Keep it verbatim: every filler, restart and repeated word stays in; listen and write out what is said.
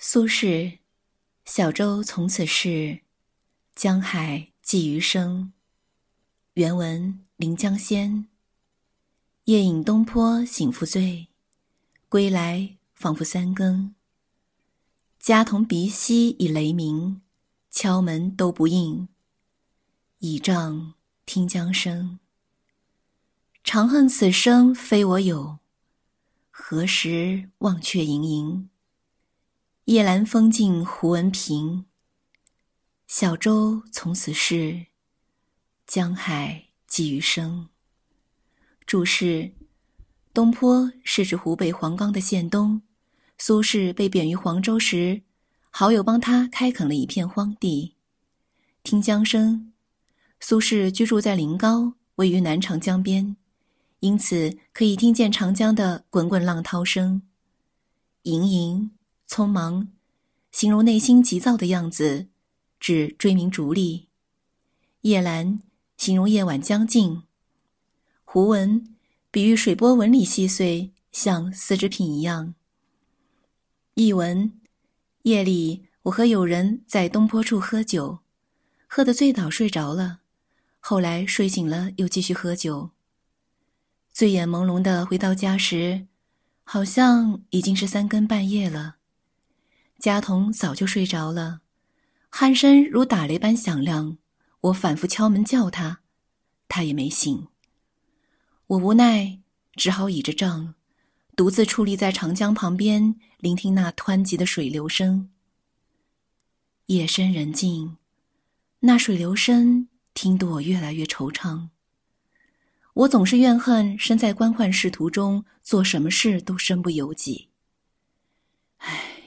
苏轼，小舟从此逝，江海寄余生。原文临江仙。夜饮东坡醒复醉，归来仿复三更。家童鼻息已雷鸣，敲门都不应。倚杖听江声，长恨此生非我有，何时忘却营营。夜阑风静胡文平，小舟从此逝，江海寄余生。注释：东坡是指湖北黄冈的县东，苏轼被贬于黄州时，好友帮他开垦了一片荒地。听江声，苏轼居住在临高，位于南长江边，因此可以听见长江的滚滚浪涛声。盈盈，匆忙，形容内心急躁的样子，指追名逐利。夜阑，形容夜晚将近。胡纹，比喻水波纹理细碎，像丝织品一样。译文：夜里我和友人在东坡处喝酒，喝得醉倒睡着了，后来睡醒了又继续喝酒。醉眼朦胧地回到家时，好像已经是三更半夜了。家童早就睡着了，鼾声如打雷般响亮，我反复敲门叫他，他也没醒。我无奈，只好倚着杖，独自矗立在长江旁边，聆听那湍急的水流声。夜深人静，那水流声听得我越来越惆怅。我总是怨恨身在官宦仕途中，做什么事都身不由己。唉，